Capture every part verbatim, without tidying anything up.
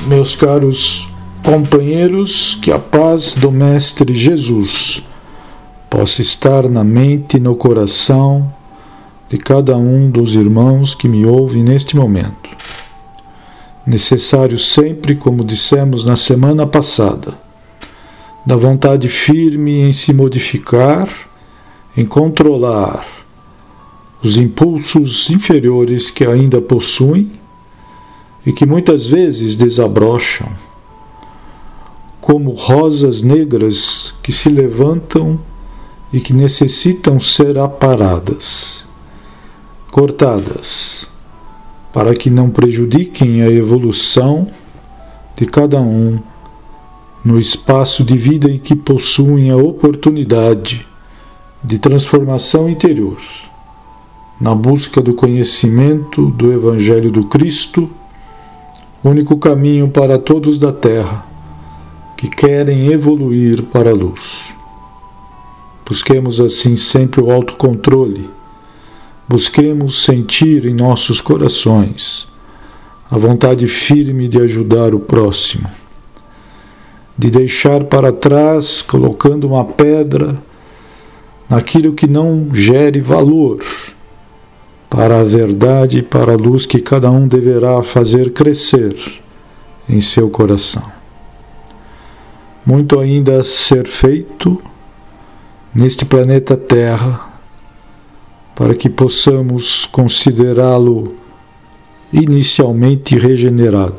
Meus caros companheiros, que a paz do Mestre Jesus possa estar na mente e no coração de cada um dos irmãos que me ouvem neste momento. Necessário sempre, como dissemos na semana passada, da vontade firme em se modificar, em controlar os impulsos inferiores que ainda possuem e que muitas vezes desabrocham, como rosas negras que se levantam e que necessitam ser aparadas, cortadas, para que não prejudiquem a evolução de cada um no espaço de vida em que possuem a oportunidade de transformação interior, na busca do conhecimento do Evangelho do Cristo, único caminho para todos da Terra que querem evoluir para a luz. Busquemos assim sempre o autocontrole, busquemos sentir em nossos corações a vontade firme de ajudar o próximo, de deixar para trás, colocando uma pedra naquilo que não gere valor, para a verdade e para a luz que cada um deverá fazer crescer em seu coração. Muito ainda a ser feito neste planeta Terra, para que possamos considerá-lo inicialmente regenerado.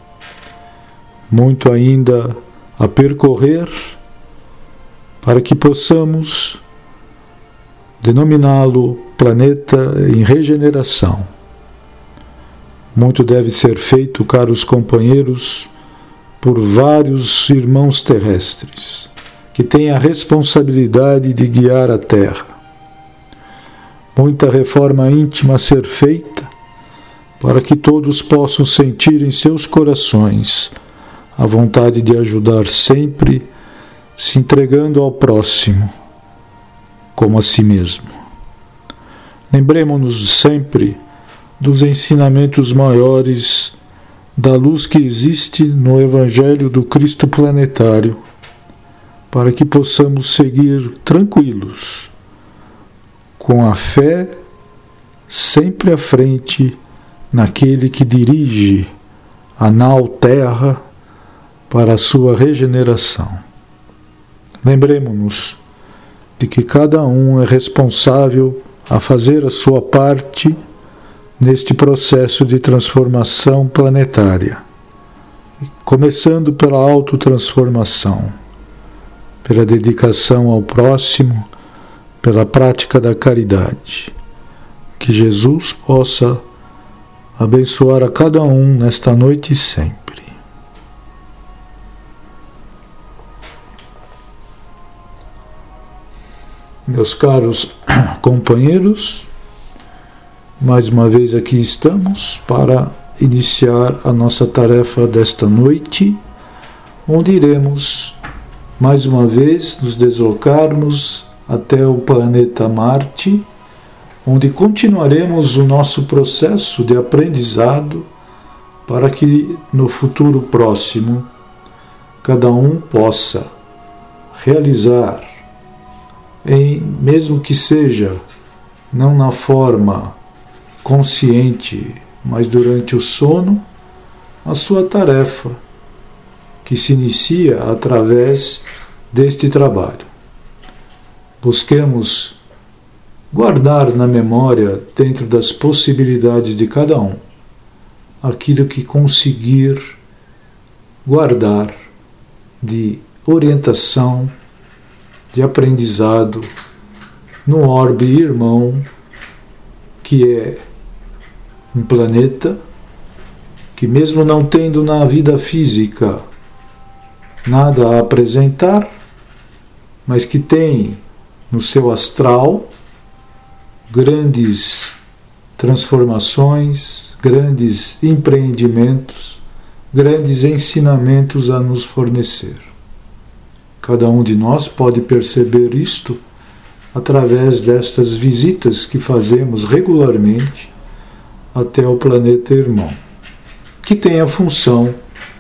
Muito ainda a percorrer, para que possamos denominá-lo planeta em regeneração. Muito deve ser feito, caros companheiros, por vários irmãos terrestres, que têm a responsabilidade de guiar a Terra. Muita reforma íntima a ser feita, para que todos possam sentir em seus corações a vontade de ajudar sempre, se entregando ao próximo, como a si mesmo. Lembremos-nos sempre dos ensinamentos maiores da luz que existe no Evangelho do Cristo planetário, para que possamos seguir tranquilos, com a fé sempre à frente naquele que dirige a nau Terra para a sua regeneração. Lembremos-nos de que cada um é responsável a fazer a sua parte neste processo de transformação planetária, começando pela autotransformação, pela dedicação ao próximo, pela prática da caridade. Que Jesus possa abençoar a cada um nesta noite e sempre. Meus caros companheiros, mais uma vez aqui estamos para iniciar a nossa tarefa desta noite, onde iremos mais uma vez nos deslocarmos até o planeta Marte, onde continuaremos o nosso processo de aprendizado para que no futuro próximo cada um possa realizar, em, mesmo que seja não na forma consciente, mas durante o sono, a sua tarefa, que se inicia através deste trabalho. Busquemos guardar na memória, dentro das possibilidades de cada um, aquilo que conseguir guardar de orientação, de aprendizado no orbe irmão, que é um planeta que, mesmo não tendo na vida física nada a apresentar, mas que tem no seu astral grandes transformações, grandes empreendimentos, grandes ensinamentos a nos fornecer. Cada um de nós pode perceber isto através destas visitas que fazemos regularmente até o planeta irmão, que tem a função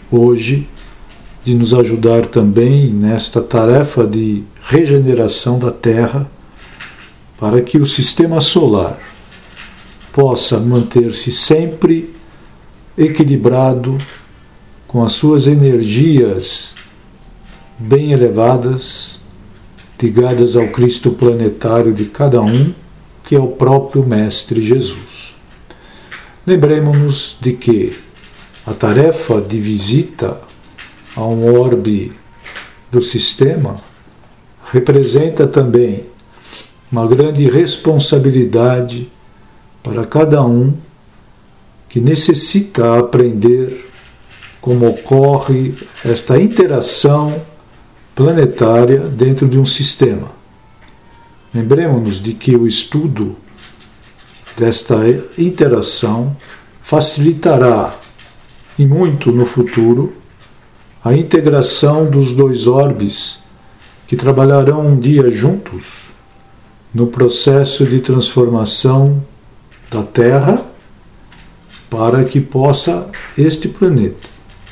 hoje de nos ajudar também nesta tarefa de regeneração da Terra, para que o sistema solar possa manter-se sempre equilibrado, com as suas energias bem elevadas, ligadas ao Cristo planetário de cada um, que é o próprio Mestre Jesus. Lembremos-nos de que a tarefa de visita a um orbe do sistema representa também uma grande responsabilidade para cada um que necessita aprender como ocorre esta interação planetária dentro de um sistema. Lembremos-nos de que o estudo desta interação facilitará, e muito no futuro, a integração dos dois orbes que trabalharão um dia juntos no processo de transformação da Terra para que possa este planeta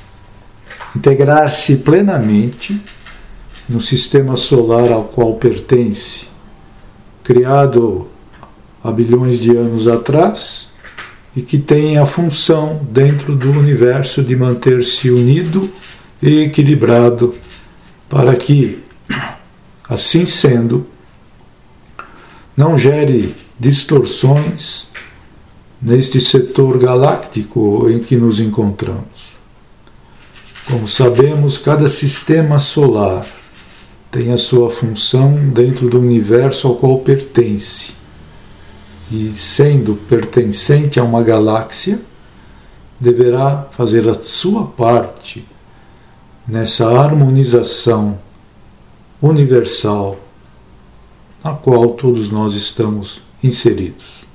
integrar-se plenamente no sistema solar ao qual pertence, criado há bilhões de anos atrás, e que tem a função dentro do universo de manter-se unido e equilibrado, para que, assim sendo, não gere distorções neste setor galáctico em que nos encontramos. Como sabemos, cada sistema solar tem a sua função dentro do universo ao qual pertence. E, sendo pertencente a uma galáxia, deverá fazer a sua parte nessa harmonização universal na qual todos nós estamos inseridos.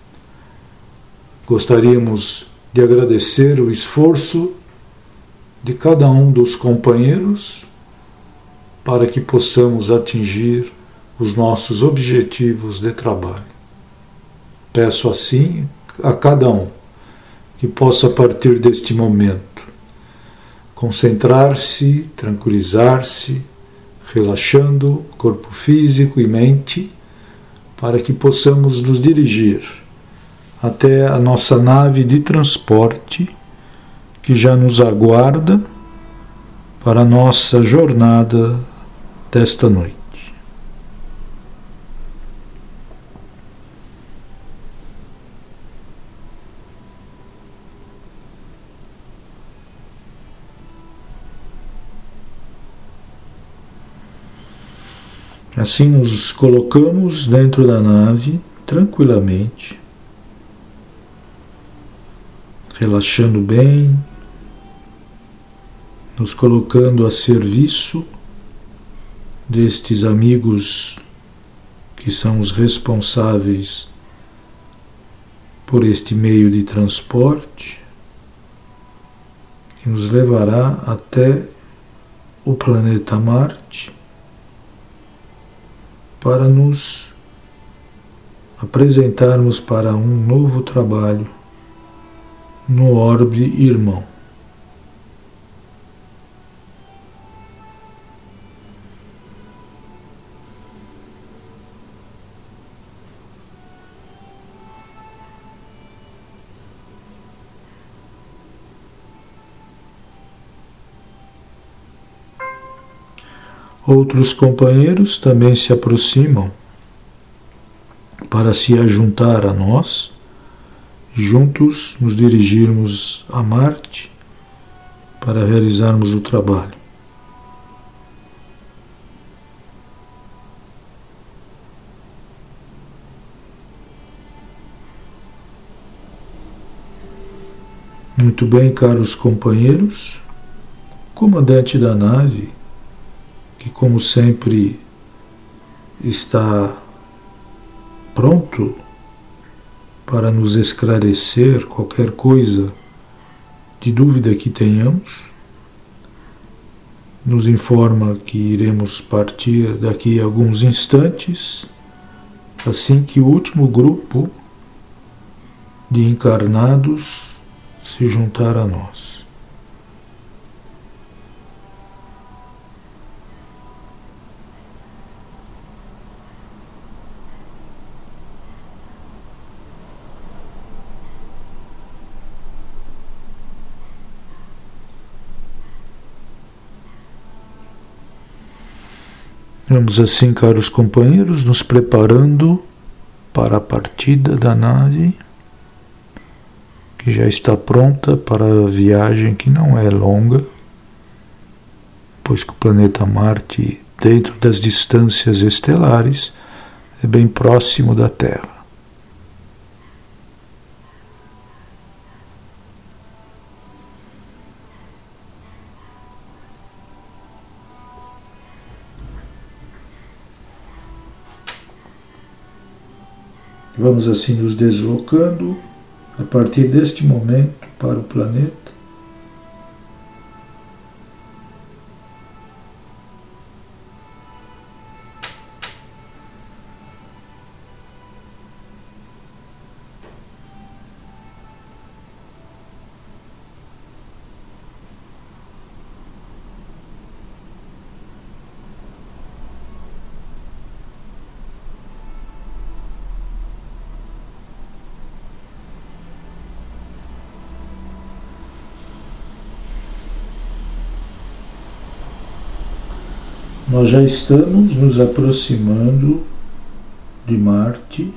Gostaríamos de agradecer o esforço de cada um dos companheiros para que possamos atingir os nossos objetivos de trabalho. Peço assim a cada um que possa, a partir deste momento, concentrar-se, tranquilizar-se, relaxando corpo físico e mente, para que possamos nos dirigir até a nossa nave de transporte, que já nos aguarda para a nossa jornada desta noite. Assim nos colocamos dentro da nave, tranquilamente, relaxando bem, nos colocando a serviço destes amigos que são os responsáveis por este meio de transporte, que nos levará até o planeta Marte, para nos apresentarmos para um novo trabalho no orbe irmão. Outros companheiros também se aproximam para se ajuntar a nós, e juntos nos dirigirmos a Marte para realizarmos o trabalho. Muito bem, caros companheiros, o comandante da nave, que como sempre está pronto para nos esclarecer qualquer coisa de dúvida que tenhamos, nos informa que iremos partir daqui a alguns instantes, assim que o último grupo de encarnados se juntar a nós. Vamos assim, caros companheiros, nos preparando para a partida da nave, que já está pronta para a viagem que não é longa, pois que o planeta Marte, dentro das distâncias estelares, é bem próximo da Terra. Vamos assim nos deslocando a partir deste momento para o planeta. Nós já estamos nos aproximando de Marte.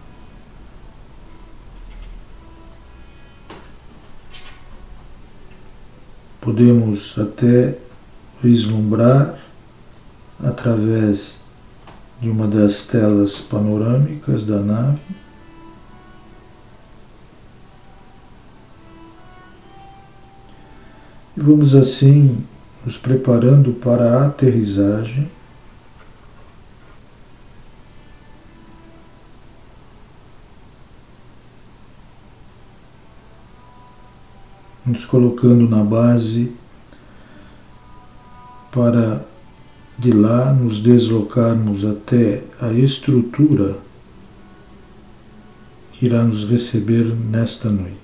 Podemos até vislumbrar através de uma das telas panorâmicas da nave e vamos assim nos preparando para a aterrissagem. Nos colocando na base para de lá nos deslocarmos até a estrutura que irá nos receber nesta noite.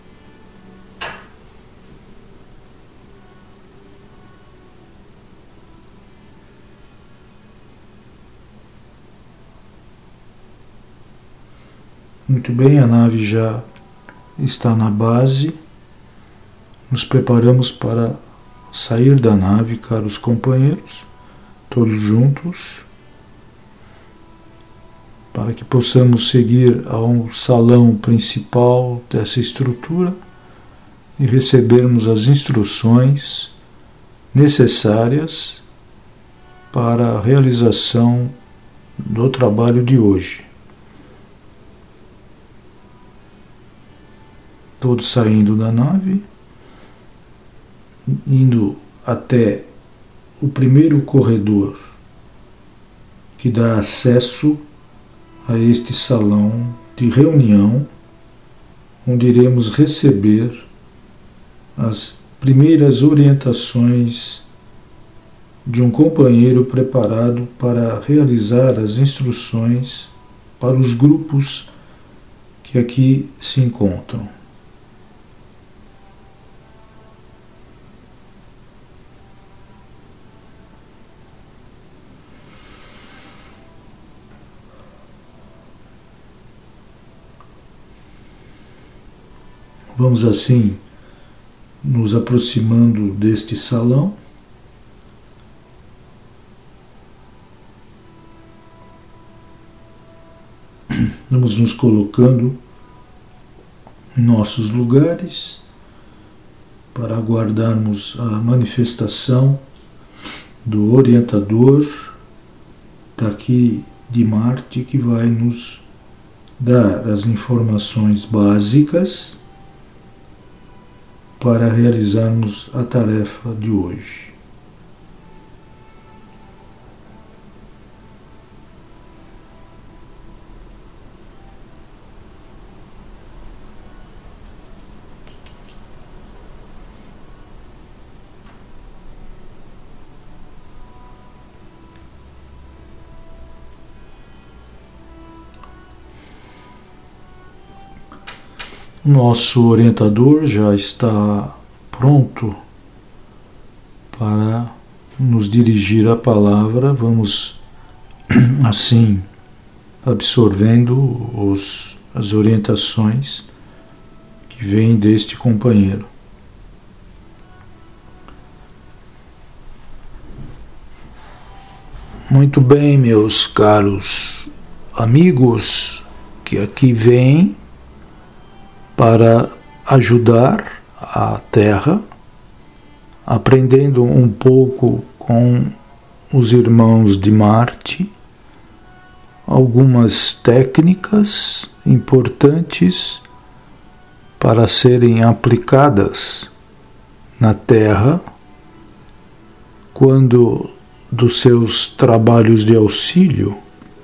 Muito bem, a nave já está na base. Nos preparamos para sair da nave, caros companheiros, todos juntos, para que possamos seguir ao salão principal dessa estrutura e recebermos as instruções necessárias para a realização do trabalho de hoje. Todos saindo da nave, indo até o primeiro corredor que dá acesso a este salão de reunião, onde iremos receber as primeiras orientações de um companheiro preparado para realizar as instruções para os grupos que aqui se encontram. Vamos assim nos aproximando deste salão. Vamos nos colocando em nossos lugares para aguardarmos a manifestação do orientador daqui de Marte, que vai nos dar as informações básicas para realizarmos a tarefa de hoje. Nosso orientador já está pronto para nos dirigir a palavra. Vamos assim absorvendo os, as orientações que vêm deste companheiro. Muito bem, meus caros amigos, que aqui vêm para ajudar a Terra, aprendendo um pouco com os irmãos de Marte, algumas técnicas importantes para serem aplicadas na Terra quando dos seus trabalhos de auxílio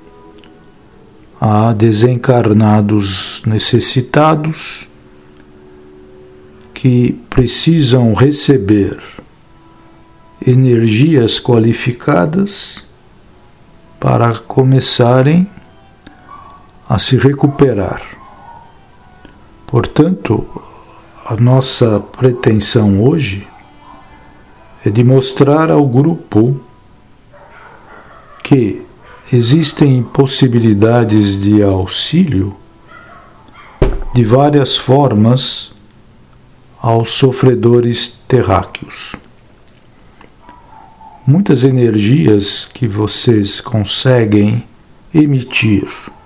a desencarnados necessitados que precisam receber energias qualificadas para começarem a se recuperar. Portanto, a nossa pretensão hoje é de mostrar ao grupo que existem possibilidades de auxílio de várias formas aos sofredores terráqueos. Muitas energias que vocês conseguem emitir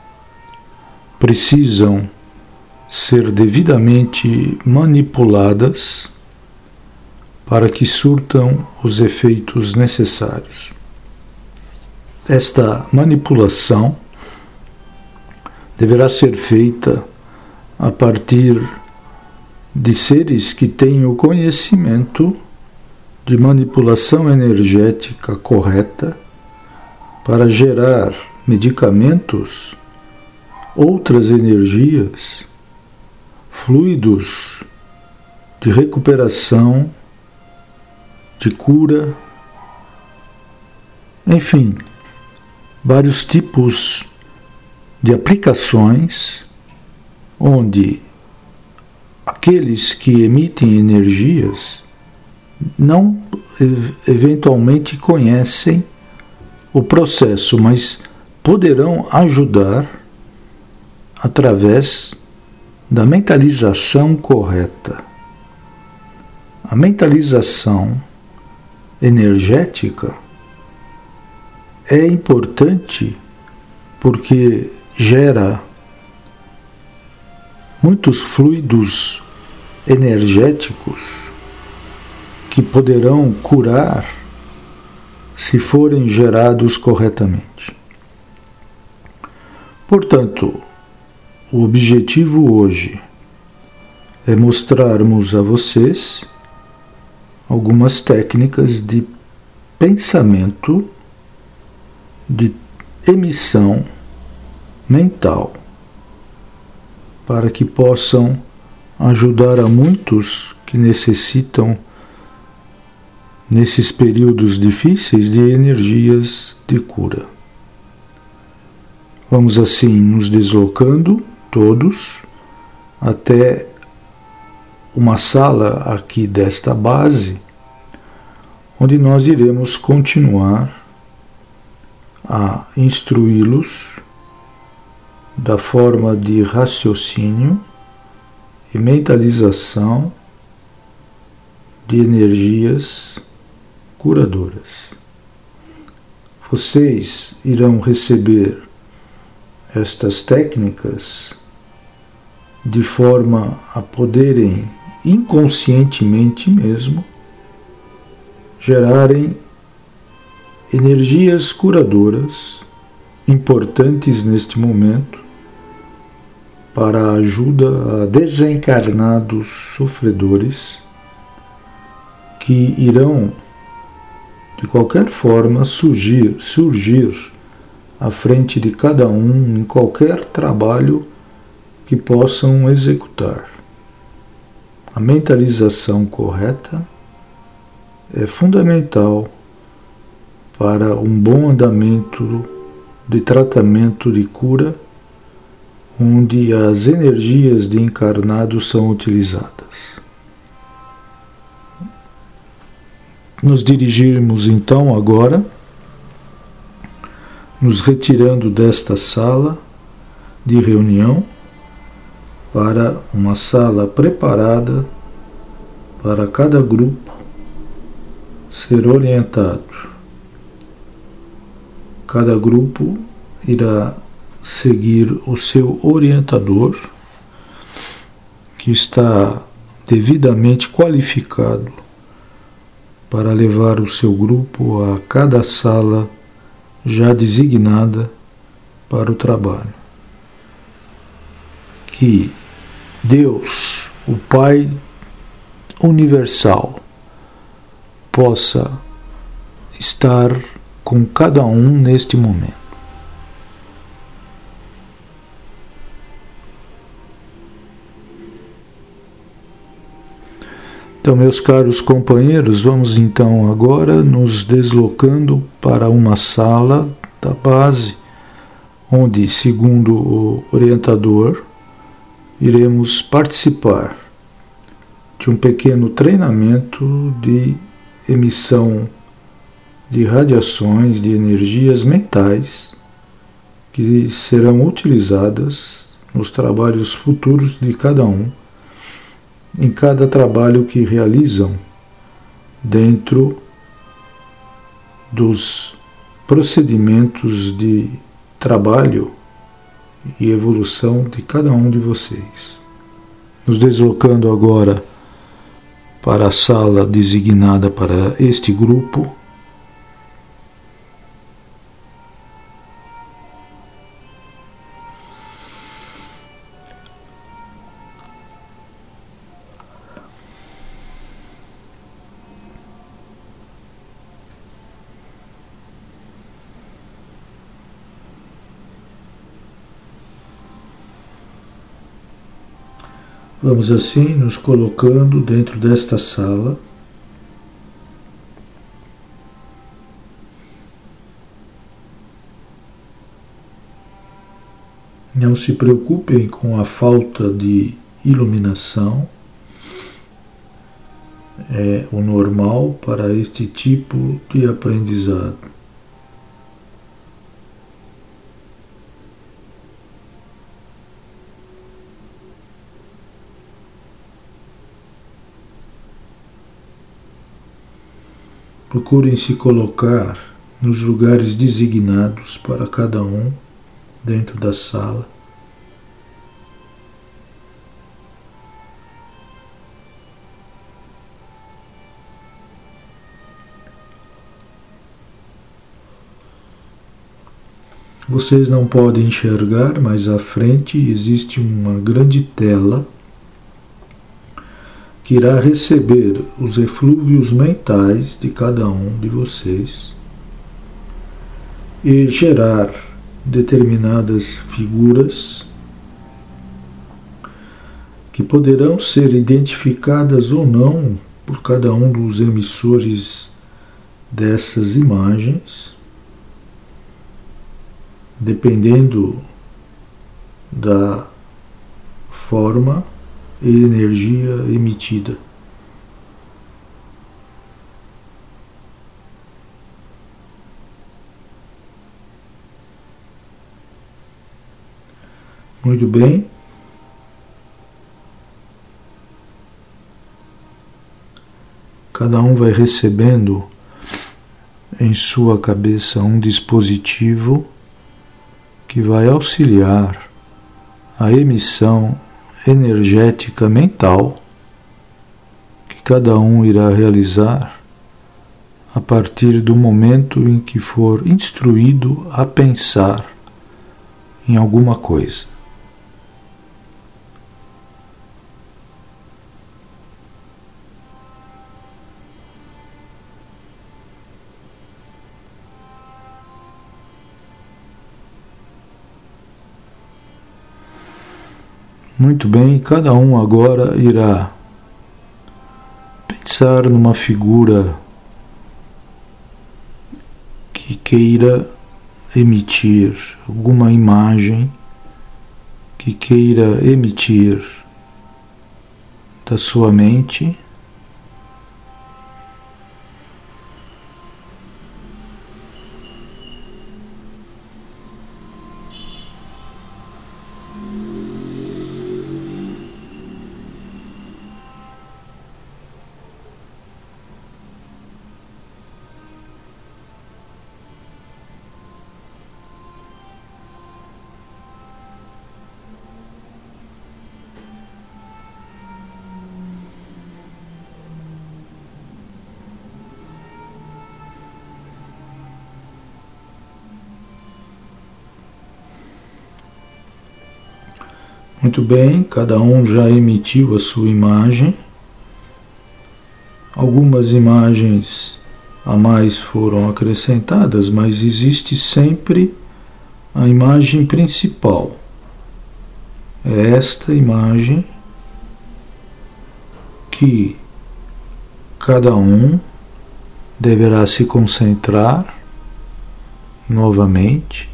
precisam ser devidamente manipuladas para que surtam os efeitos necessários. Esta manipulação deverá ser feita a partir de seres que têm o conhecimento de manipulação energética correta para gerar medicamentos, outras energias, fluidos de recuperação, de cura, enfim, vários tipos de aplicações onde aqueles que emitem energias não eventualmente conhecem o processo, mas poderão ajudar através da mentalização correta. A mentalização energética é importante porque gera muitos fluidos energéticos que poderão curar se forem gerados corretamente. Portanto, o objetivo hoje é mostrarmos a vocês algumas técnicas de pensamento, de emissão mental, para que possam ajudar a muitos que necessitam, nesses períodos difíceis, de energias de cura. Vamos assim nos deslocando todos até uma sala aqui desta base, onde nós iremos continuar a instruí-los da forma de raciocínio e mentalização de energias curadoras. Vocês irão receber estas técnicas de forma a poderem inconscientemente mesmo gerarem energias curadoras importantes neste momento para a ajuda a desencarnados sofredores que irão de qualquer forma surgir, surgir à frente de cada um em qualquer trabalho que possam executar. A mentalização correta é fundamental para um bom andamento de tratamento de cura, onde as energias de encarnados são utilizadas. Nos dirigirmos então agora, nos retirando desta sala de reunião para uma sala preparada para cada grupo ser orientado. Cada grupo irá seguir o seu orientador, que está devidamente qualificado para levar o seu grupo a cada sala já designada para o trabalho. Que Deus, o Pai universal, possa estar com cada um neste momento. Então, meus caros companheiros, vamos então agora nos deslocando para uma sala da base, onde, segundo o orientador, iremos participar de um pequeno treinamento de emissão de radiações, de energias mentais, que serão utilizadas nos trabalhos futuros de cada um, em cada trabalho que realizam dentro dos procedimentos de trabalho e evolução de cada um de vocês. Nos deslocando agora para a sala designada para este grupo, vamos assim nos colocando dentro desta sala. Não se preocupem com a falta de iluminação. É o normal para este tipo de aprendizado. Procurem se colocar nos lugares designados para cada um dentro da sala. Vocês não podem enxergar, mas à frente existe uma grande tela que irá receber os eflúvios mentais de cada um de vocês e gerar determinadas figuras que poderão ser identificadas ou não por cada um dos emissores dessas imagens, dependendo da forma e energia emitida. Muito bem. Cada um vai recebendo em sua cabeça um dispositivo que vai auxiliar a emissão energética mental que cada um irá realizar a partir do momento em que for instruído a pensar em alguma coisa. Muito bem, cada um agora irá pensar numa figura que queira emitir alguma imagem, que queira emitir da sua mente. Muito bem, cada um já emitiu a sua imagem. Algumas imagens a mais foram acrescentadas, mas existe sempre a imagem principal. É esta imagem que cada um deverá se concentrar novamente.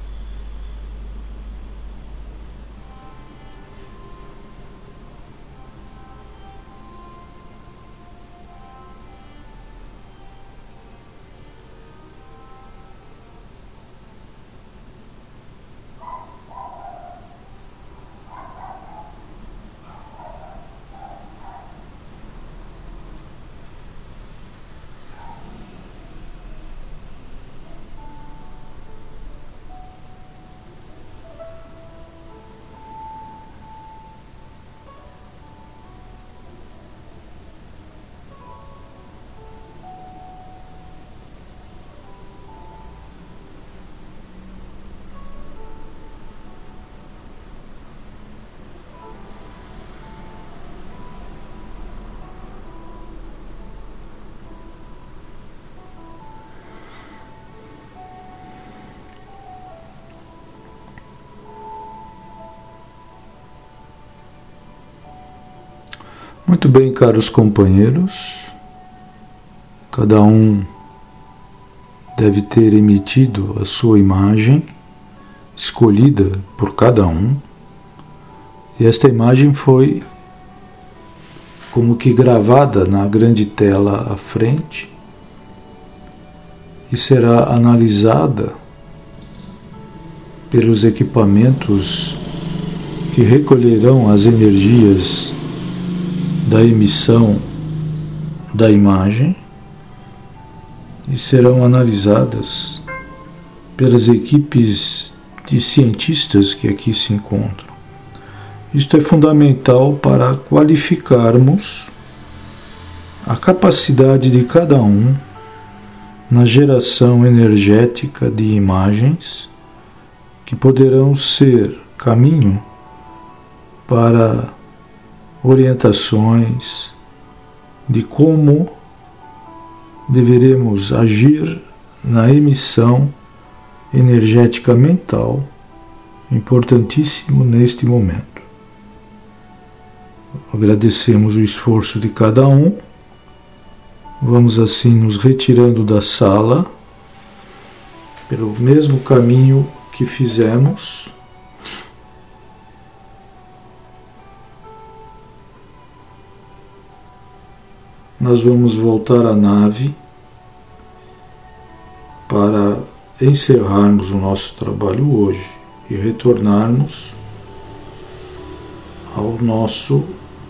Muito bem, caros companheiros, cada um deve ter emitido a sua imagem, escolhida por cada um, e esta imagem foi como que gravada na grande tela à frente e será analisada pelos equipamentos que recolherão as energias da emissão da imagem e serão analisadas pelas equipes de cientistas que aqui se encontram. Isto é fundamental para qualificarmos a capacidade de cada um na geração energética de imagens que poderão ser caminho para orientações de como deveremos agir na emissão energética mental, importantíssimo neste momento. Agradecemos o esforço de cada um. Vamos assim nos retirando da sala pelo mesmo caminho que fizemos. Nós vamos voltar à nave para encerrarmos o nosso trabalho hoje e retornarmos ao nosso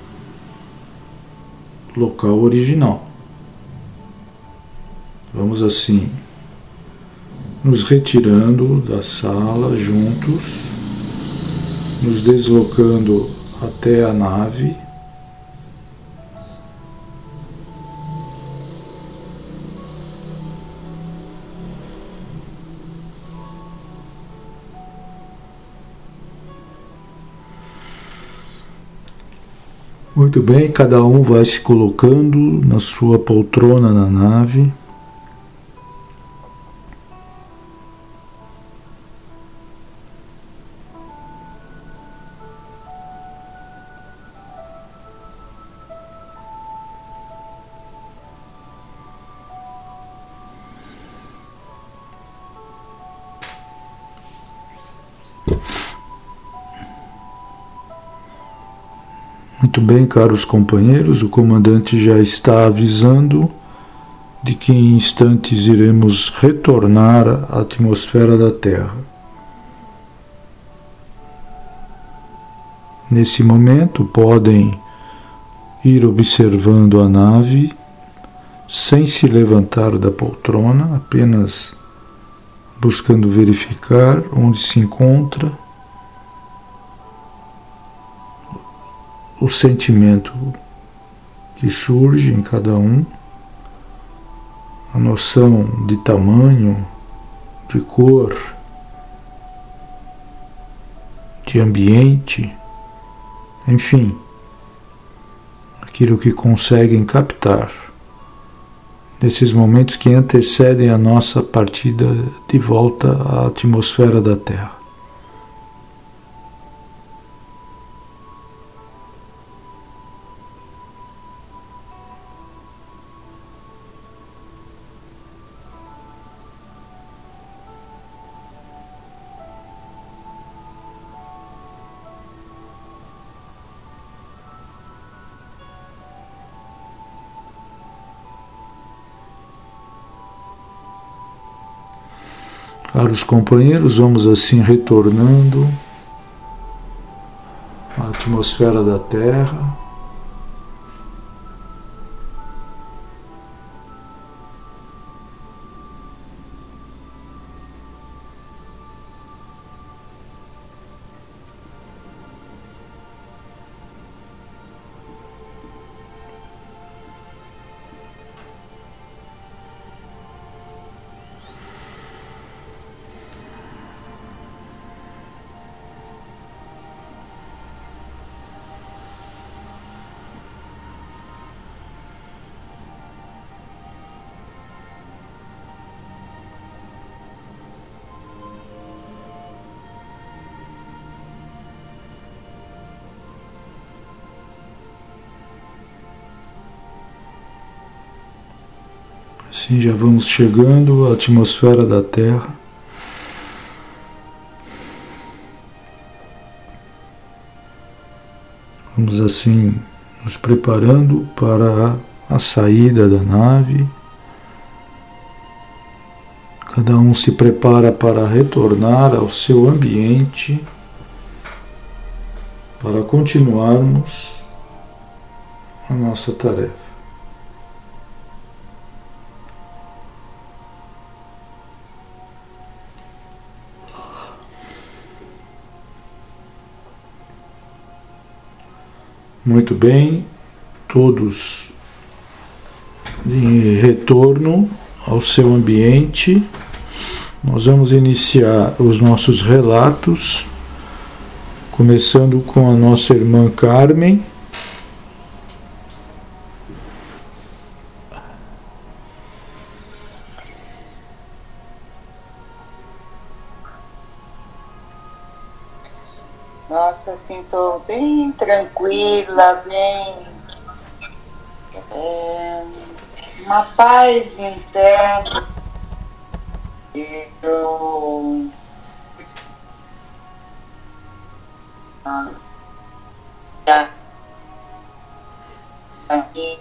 local original. Vamos assim nos retirando da sala juntos, nos deslocando até a nave. Muito bem, cada um vai se colocando na sua poltrona na nave. Muito bem, caros companheiros, o comandante já está avisando de que em instantes iremos retornar à atmosfera da Terra. Nesse momento, podem ir observando a nave sem se levantar da poltrona, apenas buscando verificar onde se encontra o sentimento que surge em cada um, a noção de tamanho, de cor, de ambiente enfim, aquilo que conseguem captar nesses momentos que antecedem a nossa partida de volta à atmosfera da Terra. Caros companheiros, vamos assim retornando à atmosfera da Terra. Assim já vamos chegando à atmosfera da Terra. Vamos assim nos preparando para a, a saída da nave. Cada um se prepara para retornar ao seu ambiente, para continuarmos a nossa tarefa. Muito bem, todos em retorno ao seu ambiente. Nós vamos iniciar os nossos relatos, começando com a nossa irmã Carmen. Nossa, assim, estou bem tranquila, bem... É, uma paz interna. Eu... Ah, aqui.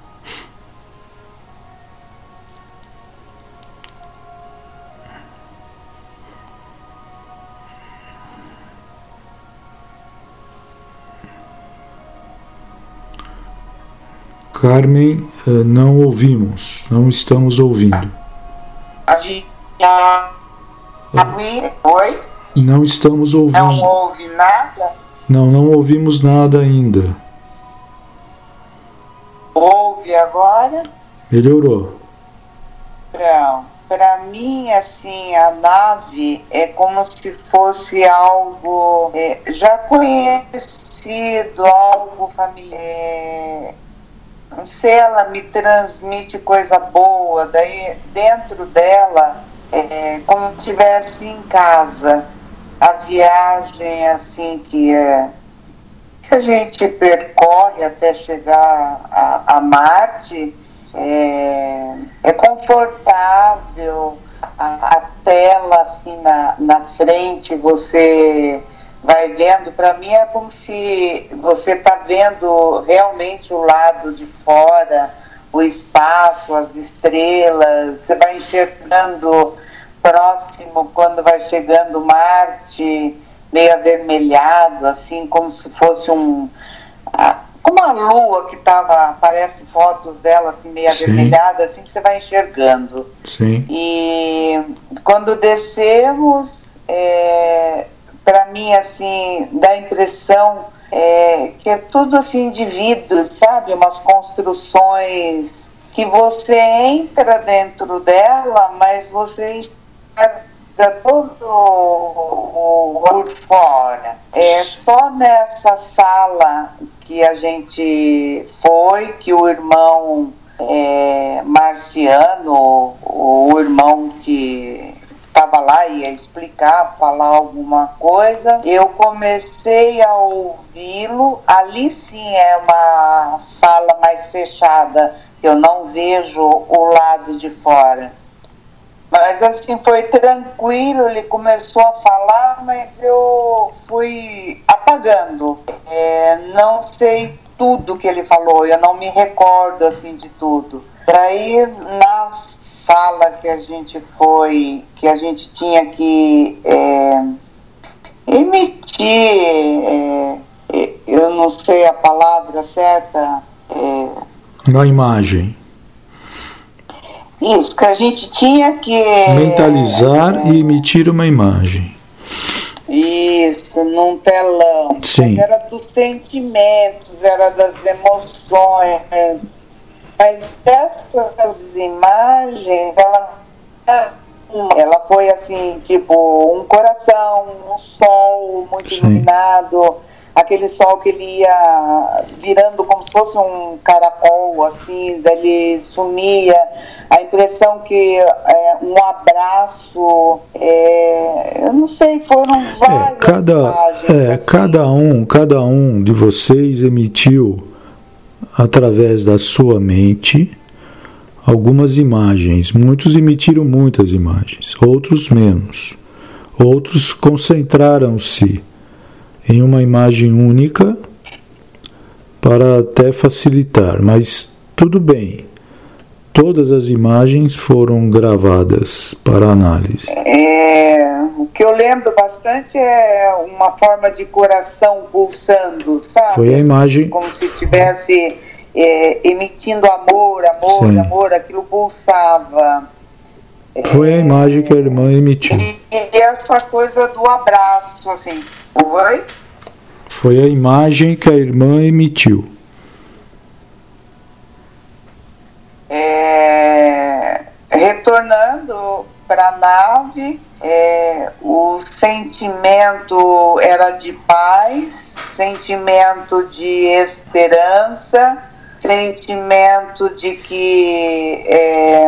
Carmen, não ouvimos, não estamos ouvindo. A gente já... Oi? Não estamos ouvindo. Não ouve nada? Não, não ouvimos nada ainda. Ouve agora? Melhorou. Não, para mim, assim, a nave é como se fosse algo é, já conhecido, algo familiar. É, não sei, ela me transmite coisa boa, daí dentro dela, é, como se estivesse em casa. A viagem, assim, que, é, que a gente percorre até chegar a, a Marte, é, é confortável, a, a tela, assim, na, na frente, você... vai vendo, para mim é como se você está vendo realmente o lado de fora, o espaço, as estrelas, você vai enxergando próximo, quando vai chegando Marte, meio avermelhado, assim, como se fosse um... como a Lua que estava, aparece fotos dela, assim, meio Sim. avermelhada, assim, que você vai enxergando. Sim. E quando descemos... É, para mim, assim, dá a impressão é, que é tudo assim de vidro, sabe? Umas construções que você entra dentro dela, mas você todo o, o por fora. É só nessa sala que a gente foi, que o irmão é, Marciano, o irmão que estava lá, ia explicar, falar alguma coisa, eu comecei a ouvi-lo. Ali sim é uma sala mais fechada, eu não vejo o lado de fora. Mas assim, foi tranquilo, ele começou a falar, mas eu fui apagando. É, não sei tudo que ele falou, eu não me recordo assim de tudo. Daí, na sala que a gente foi, que a gente tinha que é, emitir, é, eu não sei a palavra certa. É, na imagem. Isso, que a gente tinha que... mentalizar é, e emitir uma imagem. Isso, num telão. Sim. Era dos sentimentos, era das emoções. Mas dessas imagens, ela, ela foi assim, tipo, um coração, um sol muito Sim. iluminado, aquele sol que ele ia virando como se fosse um caracol, assim, daí ele sumia, a impressão que é, um abraço, é, eu não sei, foram várias é, cada, imagens, é, assim. cada um, cada um de vocês emitiu através da sua mente algumas imagens. Muitos emitiram muitas imagens, outros menos. Outros concentraram-se em uma imagem única para até facilitar, mas tudo bem. Todas as imagens foram gravadas para análise. É, o que eu lembro bastante é uma forma de coração pulsando, sabe? Foi a imagem... Como se estivesse é, emitindo amor, amor, Sim. amor, aquilo pulsava. Foi a imagem que a irmã emitiu. E, e essa coisa do abraço, assim... Oi? Foi a imagem que a irmã emitiu. É, retornando para a nave, é, o sentimento era de paz, sentimento de esperança, sentimento de que... É,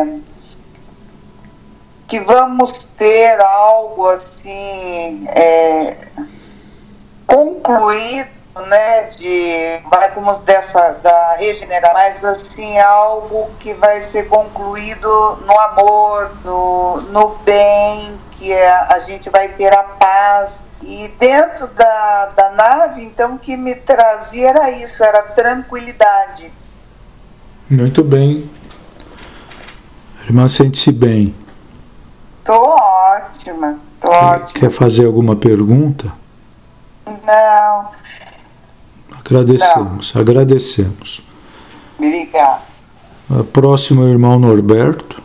que vamos ter algo assim... É, concluído, né, de, vai como dessa, da regeneração, mas assim, algo que vai ser concluído no amor, no, no bem, que é, a gente vai ter a paz. E dentro da, da nave, então, o que me trazia era isso, era tranquilidade. Muito bem. A irmã sente-se bem. Tô ótima, tô quer, ótima. Quer fazer alguma pergunta? Não. Agradecemos, Não. agradecemos. Obrigada. A próxima, o irmão Norberto.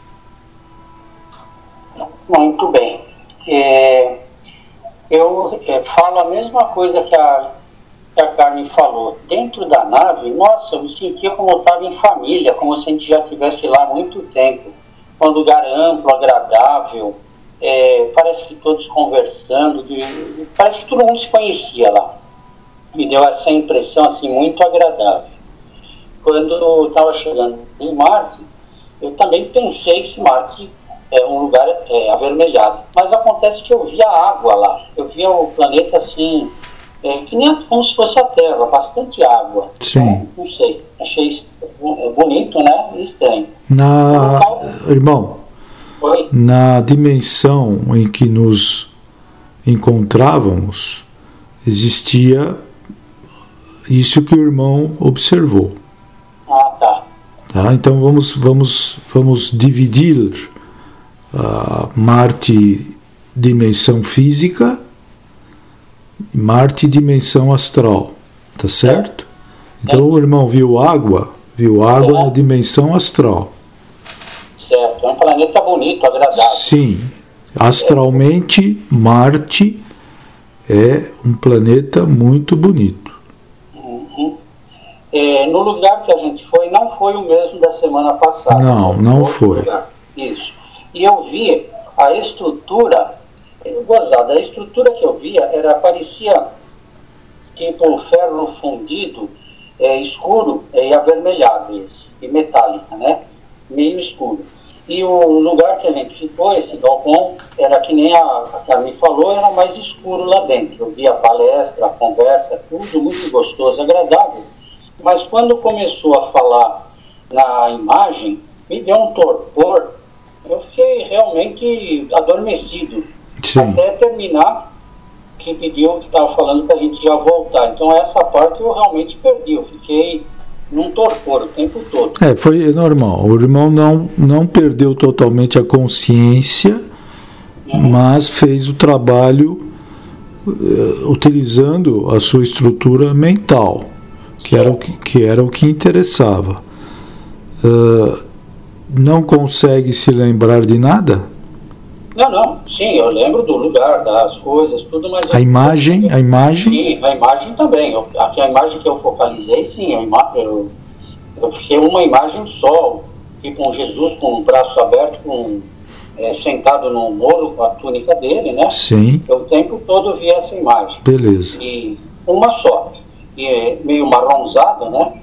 Muito bem. É, eu é, falo a mesma coisa que a, que a Carmen falou. Dentro da nave, nossa, eu me sentia como eu estava em família, como se a gente já estivesse lá há muito tempo. Um lugar amplo, agradável. É, parece que todos conversando, de, parece que todo mundo se conhecia lá. Me deu essa impressão assim, muito agradável. Quando eu estava chegando em Marte, eu também pensei que Marte é um lugar é, avermelhado. Mas acontece que eu via água lá. Eu via o planeta assim, é, que nem como se fosse a Terra, bastante água. Sim. Não, não sei, achei bonito, né? E estranho. Na... local... Irmão, Oi? Na dimensão em que nos encontrávamos, existia isso que o irmão observou. Ah, tá. Tá? Então vamos, vamos, vamos dividir uh, Marte dimensão física e Marte dimensão astral. Tá certo? Então é. O irmão viu água, viu água é. na dimensão astral. Certo, é um planeta bonito, agradável. Sim, astralmente Marte é um planeta muito bonito. Uhum. É, no lugar que a gente foi, não foi o mesmo da semana passada. Não, não foi. Lugar. Isso. E eu vi a estrutura, gozada, a estrutura que eu via era, parecia tipo ferro fundido, é, escuro é, e avermelhado, esse, e metálica, né? Meio escuro. E o lugar que a gente ficou, esse galpão, era que nem a, a Carmen falou, era mais escuro lá dentro. Eu via a palestra, a conversa, tudo muito gostoso, agradável. Mas quando começou a falar na imagem, me deu um torpor. Eu fiquei realmente adormecido. Sim. Até terminar, que pediu, que estava falando para a gente já voltar. Então essa parte eu realmente perdi. Eu fiquei num torpor o tempo todo. É, foi normal. O irmão não, não perdeu totalmente a consciência, uhum. mas fez o trabalho uh, utilizando a sua estrutura mental, que era o que, que, era o que interessava. Uh, não consegue se lembrar de nada? Não, não. Sim, eu lembro do lugar, das coisas, tudo, mas... A imagem, a imagem... Sim, a imagem também. Eu, a, a imagem que eu focalizei, sim, a ima eu, eu fiquei uma imagem só, tipo um Jesus com o braço aberto, com, é, sentado no muro com a túnica dele, né? Sim. Eu, o tempo todo vi essa imagem. Beleza. E uma só. E, meio marronzada, né?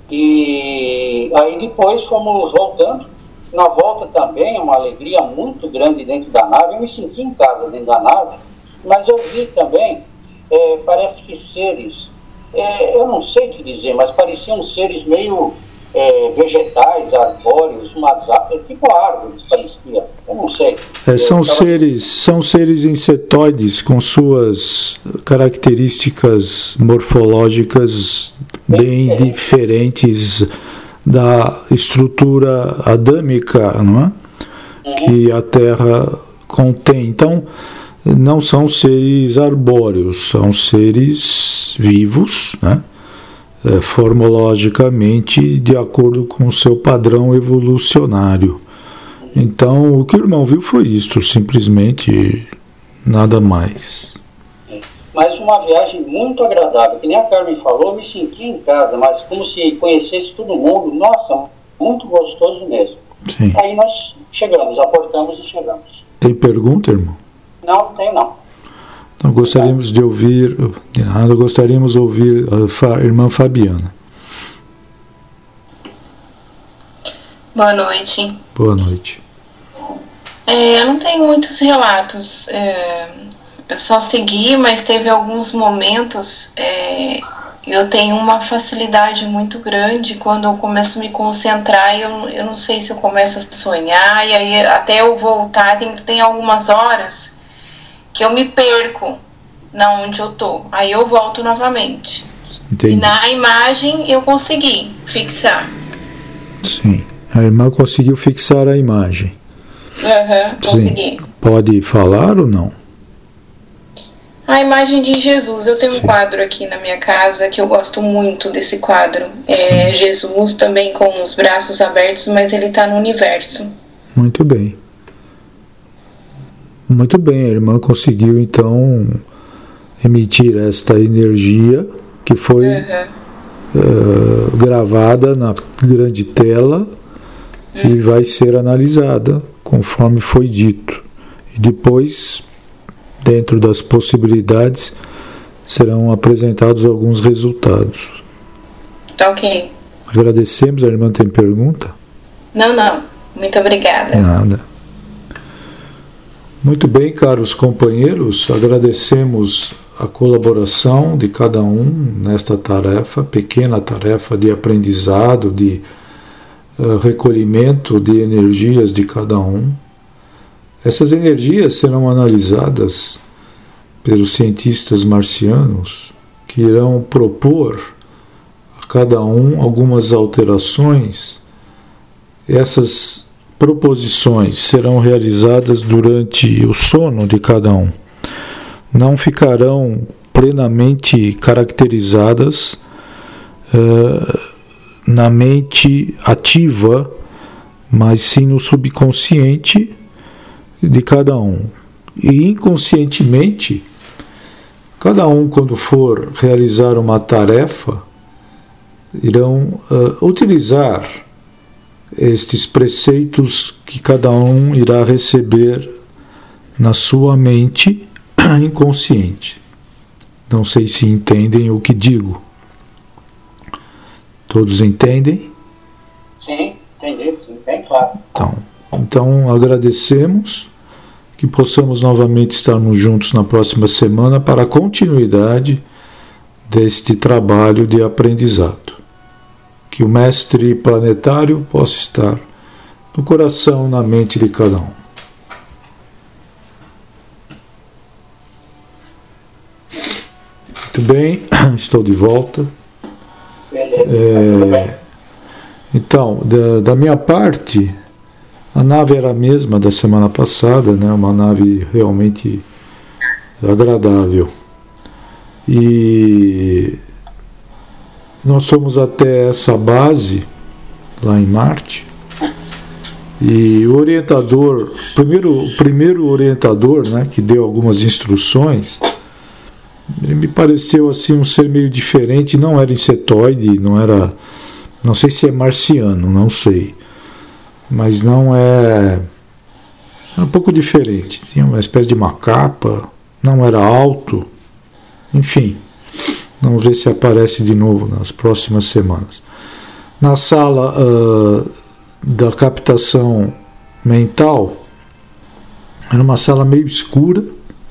E aí depois fomos voltando. Na volta também, uma alegria muito grande dentro da nave. Eu me senti em casa dentro da nave, mas eu vi também, é, parece que seres, é, eu não sei te dizer, mas pareciam seres meio é, vegetais, arbóreos, umas, tipo árvores parecia, eu não sei. É, são, tava... seres, são seres insetoides com suas características morfológicas bem, bem diferentes da estrutura adâmica, não é? Uhum. Que a Terra contém. Então, não são seres arbóreos, são seres vivos, né? É, formologicamente, de acordo com o seu padrão evolucionário. Então, o que o irmão viu foi isto, simplesmente nada mais. Mas uma viagem muito agradável, que nem a Carmen falou, eu me senti em casa, mas como se conhecesse todo mundo. Nossa, muito gostoso mesmo. Sim. Aí nós chegamos, aportamos e chegamos. Tem pergunta, irmão? Não, tem não. Então gostaríamos de ouvir, de nada, gostaríamos de ouvir a irmã Fabiana. Boa noite. Boa noite. É, eu não tenho muitos relatos. É... Eu só segui, mas teve alguns momentos, é, eu tenho uma facilidade muito grande quando eu começo a me concentrar, eu, eu não sei se eu começo a sonhar, e aí até eu voltar, tem, tem algumas horas que eu me perco na onde eu tô, aí eu volto novamente. Entendi. E na imagem eu consegui fixar. Sim, a irmã conseguiu fixar a imagem. Uhum, consegui. Sim. Pode falar ou não? A imagem de Jesus. Eu tenho Sim. um quadro aqui na minha casa que eu gosto muito desse quadro. É Jesus também com os braços abertos, mas ele está no universo. Muito bem. Muito bem, a irmã conseguiu então emitir esta energia que foi uhum. uh, gravada na grande tela uhum. e vai ser analisada conforme foi dito. E depois, dentro das possibilidades, serão apresentados alguns resultados. Tá ok. Agradecemos. A irmã tem pergunta? Não, não. Muito obrigada. Nada. Muito bem, caros companheiros, agradecemos a colaboração de cada um nesta tarefa, pequena tarefa de aprendizado, de uh, recolhimento de energias de cada um. Essas energias serão analisadas pelos cientistas marcianos, que irão propor a cada um algumas alterações. Essas proposições serão realizadas durante o sono de cada um. Não ficarão plenamente caracterizadas uh, na mente ativa, mas sim no subconsciente de cada um. E inconscientemente, cada um, quando for realizar uma tarefa, irão uh, utilizar estes preceitos que cada um irá receber na sua mente inconsciente. Não sei se entendem o que digo. Todos entendem? Sim, entendi, sim, bem claro. Então, então agradecemos, que possamos novamente estarmos juntos na próxima semana para a continuidade deste trabalho de aprendizado. Que o Mestre Planetário possa estar no coração e na mente de cada um. Muito bem, estou de volta. Beleza, É, tudo bem. Então, da, da minha parte, a nave era a mesma da semana passada, né? Uma nave realmente agradável. E nós fomos até essa base, lá em Marte, e o orientador, primeiro, o primeiro orientador, né, que deu algumas instruções, ele me pareceu assim um ser meio diferente, não era insetoide, não era, não sei se é marciano, não sei, mas não é, era um pouco diferente, tinha uma espécie de uma capa, não era alto, enfim, vamos ver se aparece de novo nas próximas semanas. Na sala uh, da captação mental, era uma sala meio escura.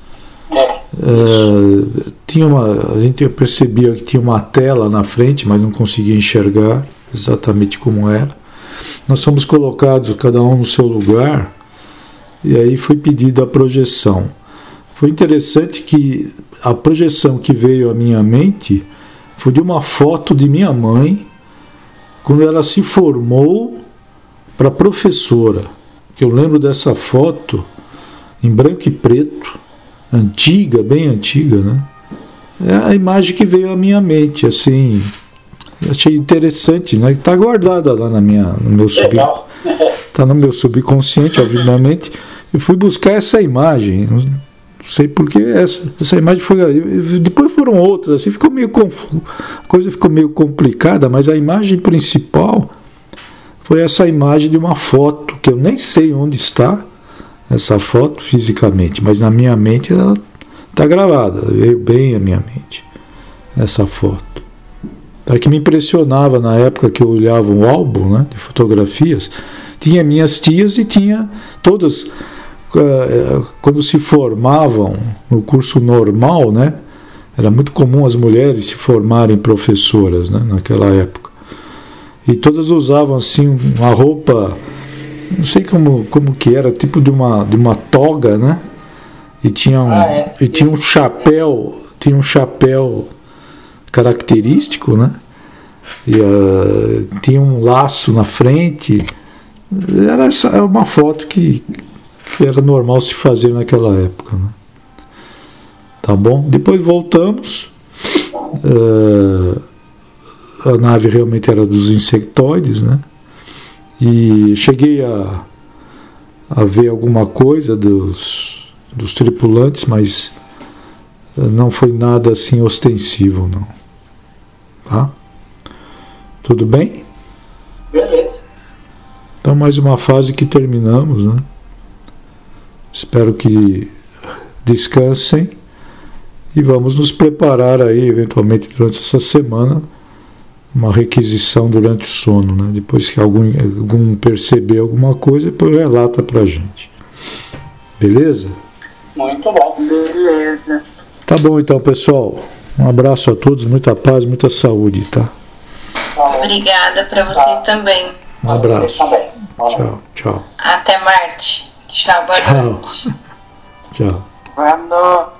Uh, tinha uma, a gente percebia que tinha uma tela na frente, mas não conseguia enxergar exatamente como era. Nós fomos colocados cada um no seu lugar e aí foi pedida a projeção. Foi interessante que a projeção que veio à minha mente foi de uma foto de minha mãe quando ela se formou para professora. Que eu lembro dessa foto em branco e preto, antiga, bem antiga, né? É a imagem que veio à minha mente, assim, achei interessante, né? Está guardada lá na minha, no meu sub, tá no meu subconsciente, obviamente. Eu fui buscar essa imagem, não sei porque essa, essa imagem foi, depois foram outras, assim, ficou meio confuso, a coisa ficou meio complicada, mas a imagem principal foi essa imagem de uma foto que eu nem sei onde está essa foto fisicamente, mas na minha mente ela está gravada, veio bem à minha mente essa foto. Para que me impressionava na época que eu olhava um álbum, né, de fotografias, tinha minhas tias e tinha todas, uh, quando se formavam no curso normal, né, era muito comum as mulheres se formarem professoras, né, naquela época. E todas usavam assim uma roupa, não sei como, como que era, tipo de uma, de uma toga, né? E tinha um, ah, é. e tinha um chapéu, tinha um chapéu característico, né? E uh, tinha um laço na frente. Era essa, uma foto que, que era normal se fazer naquela época, né? Tá bom? Depois voltamos. Uh, a nave realmente era dos insectoides, né? E cheguei a, a ver alguma coisa dos, dos tripulantes, mas não foi nada assim ostensivo, não. Tá? Tudo bem? Beleza. Então, mais uma fase que terminamos, né? Espero que descansem e vamos nos preparar aí, eventualmente, durante essa semana, uma requisição durante o sono, né? Depois que algum, algum perceber alguma coisa, depois relata pra gente. Beleza? Muito bom. Beleza. Tá bom então, pessoal. Um abraço a todos, muita paz, muita saúde, tá? Obrigada para vocês tá. também. Um abraço. Também. Tchau, tchau. Até Marte. Tchau, boa tchau. noite. Tchau. Boa noite.